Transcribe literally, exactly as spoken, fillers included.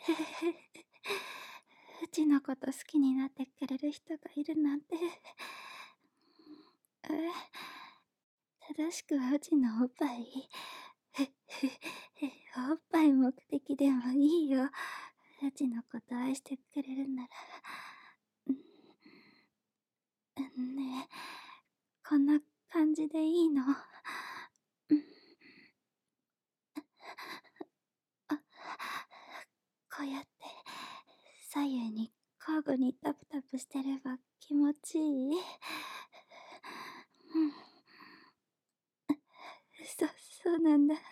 うちのこと好きになってくれる人がいるなんて。え、正しくはうちのおっぱい。おっぱい目的でもいいよ。うちのこと愛してくれるなら。ねえ、こんな感じでいいの？あ、こうやって左右に交互にタプタプしてれば気持ちいい？うん。そそうなんだ。